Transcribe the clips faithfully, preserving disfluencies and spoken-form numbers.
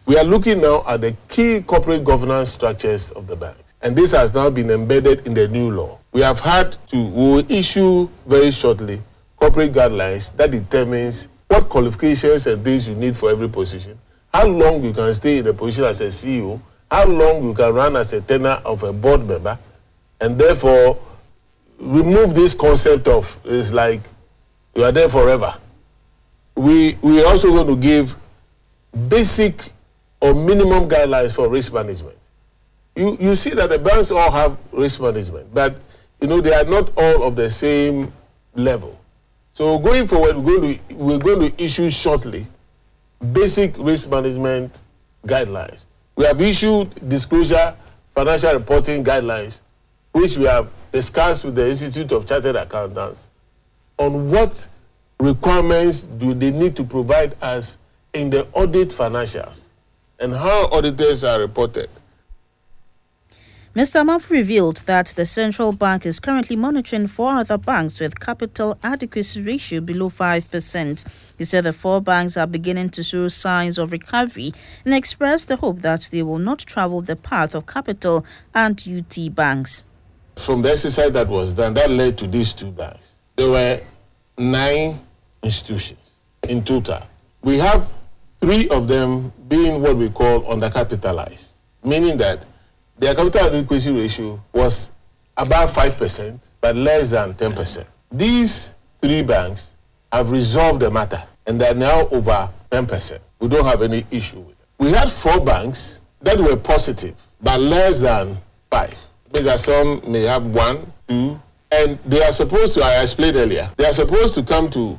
We are looking now at the key corporate governance structures of the banks, and this has now been embedded in the new law. We have had to, we will issue very shortly corporate guidelines that determines what qualifications and things you need for every position, how long you can stay in a position as a C E O, how long you can run as a tenure of a board member, and therefore remove this concept of it's like you are there forever. We we also going to give basic or minimum guidelines for risk management. You you see that the banks all have risk management, but you know they are not all of the same level. So going forward, we're going to we're going to issue shortly basic risk management guidelines. We have issued disclosure financial reporting guidelines, which we have discussed with the Institute of Chartered Accountants on what requirements do they need to provide us in the audit financials and how auditors are reported. Mister Amanfo revealed that the central bank is currently monitoring four other banks with capital adequacy ratio below five percent. He said the four banks are beginning to show signs of recovery and expressed the hope that they will not travel the path of Capital and U T banks. From the exercise that was done, that led to these two banks. There were nine institutions in total. We have three of them being what we call undercapitalized, meaning that their capital adequacy ratio was about five percent, but less than ten percent. These three banks have resolved the matter, and they're now over ten percent. We don't have any issue with it. We had four banks that were positive, but less than five. Means that some may have one, two, and they are supposed to, I explained earlier, they are supposed to come to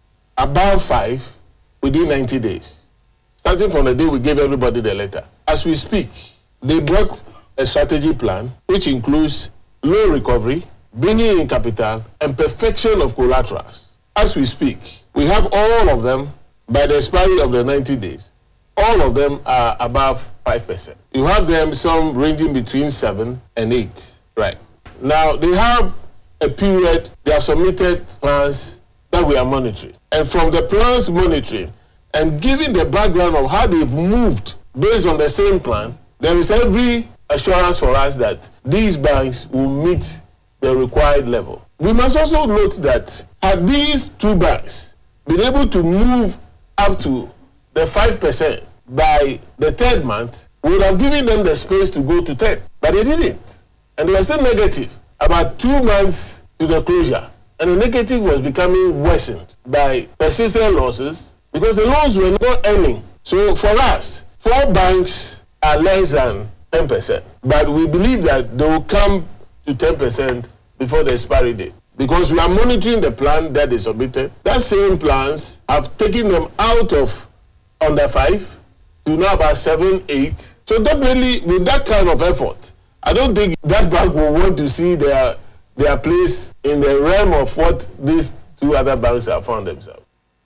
about five within ninety days. Starting from the day we gave everybody the letter. As we speak, they brought a strategy plan which includes loan recovery, bringing in capital, and perfection of collaterals. As we speak, we have all of them by the expiry of the ninety days. All of them are above five percent. You have them, some ranging between seven and eight. Right. Now, they have a period, they have submitted plans that we are monitoring. And from the plans monitoring, and given the background of how they've moved based on the same plan, there is every assurance for us that these banks will meet the required level. We must also note that had these two banks been able to move up to the five percent by the third month, we would have given them the space to go to ten. But they didn't. And they were still negative about two months to the closure. And the negative was becoming worsened by persistent losses because the loans were not earning. So for us, four banks are less than ten percent. But we believe that they will come to ten percent before the expiry date. Because we are monitoring the plan that they submitted. That same plans have taken them out of under five to now about seven, eight. So definitely with that kind of effort, I don't think that bank will want to see their their place in the realm of what these two other banks have found themselves.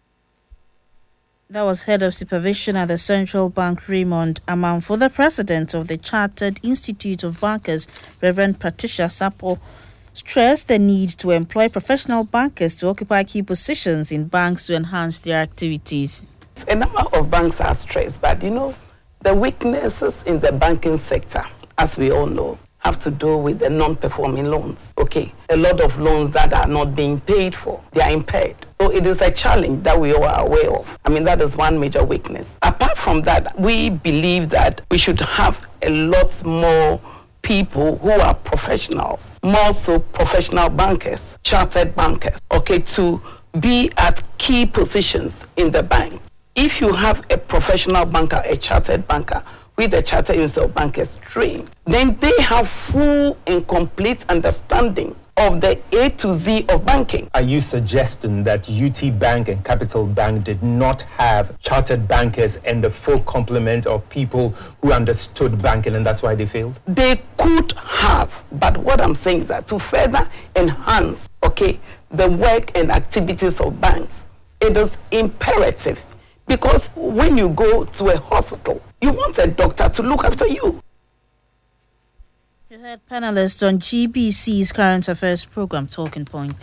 That was Head of Supervision at the Central Bank, Raymond Amanfo. The President of the Chartered Institute of Bankers, Reverend Patricia Sapo, stressed the need to employ professional bankers to occupy key positions in banks to enhance their activities. A number of banks are stressed, but you know, the weaknesses in the banking sector, as we all know, have to do with the non-performing loans. Okay, a lot of loans that are not being paid for, they are impaired. So it is a challenge that we all are aware of. I mean, that is one major weakness. Apart from that, we believe that we should have a lot more people who are professionals, more so professional bankers, chartered bankers, okay, to be at key positions in the bank. If you have a professional banker, a chartered banker, with the Chartered Institute of Bankers trained, then they have full and complete understanding of the A to Z of banking. Are you suggesting that U T Bank and Capital Bank did not have chartered bankers and the full complement of people who understood banking, and that's why they failed? They could have, but what I'm saying is that to further enhance, okay, the work and activities of banks, it is imperative. Because when you go to a hospital, you want a doctor to look after you. You heard panelists on G B C's Current Affairs program Talking Point.